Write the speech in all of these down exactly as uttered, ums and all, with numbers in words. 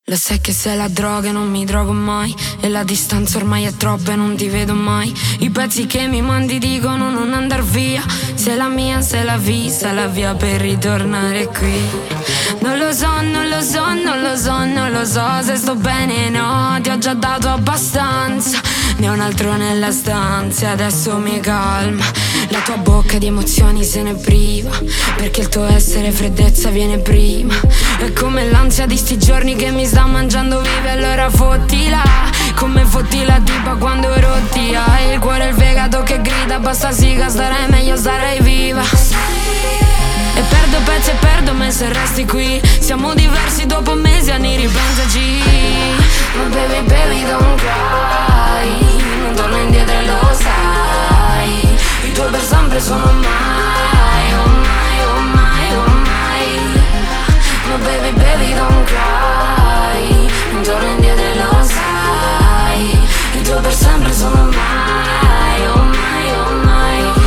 Lo sai che sei la droga e non mi drogo mai, e la distanza ormai è troppa e non ti vedo mai. I pezzi che mi mandi dicono non andar via. Sei la mia, sei la vista, la via per ritornare qui. Non lo so, non lo so, non lo so, non lo so se sto bene, no, ti ho già dato abbastanza. Ne ho un altro nella stanza e adesso mi calma. La tua bocca di emozioni se ne priva, perché il tuo essere freddezza viene prima. È come l'ansia di sti giorni che mi sta mangiando viva, e allora fottila, come fotti la tipa quando rotti. Hai il cuore e il fegato che grida, basta siga, starei meglio, starei viva. E perdo pezzi e perdo me se resti qui. Siamo diversi dopo mesi, anni, ripensaci. Ma baby, baby, don't cry, non torno indietro e lo sai. I tuoi per sempre sono mai, oh mai, oh mai, oh mai. Ma baby, baby, don't cry, non torno indietro e lo sai. I tuoi per sempre sono mai, oh mai, oh mai, oh mai.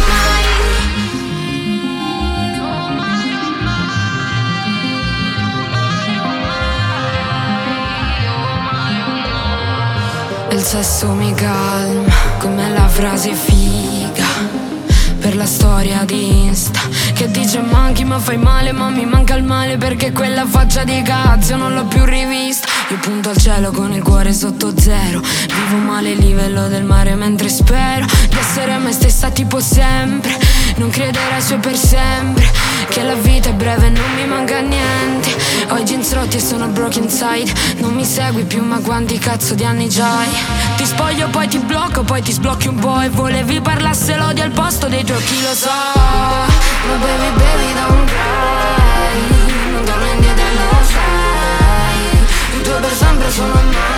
Il sesso mi calma, come la frase figa per la storia di Insta che dice manchi ma fai male, ma mi manca il male, perché quella faccia di cazzo non l'ho più rivista. Io punto al cielo con il cuore sotto zero, vivo male il livello del mare mentre spero di essere me stessa tipo sempre. Non credere ai suoi per sempre, che la vita è breve e non mi manca niente. Ho i jeans rotti e sono broken inside. Non mi segui più ma quanti cazzo di anni c'hai? Ti spoglio poi ti blocco, poi ti sblocchi un po'. E volevi parlasse l'odio al posto dei tuoi occhi, lo so. Ma baby, baby, don't cry, non torno indietro e lo sai. I tuoi per sempre sono mai.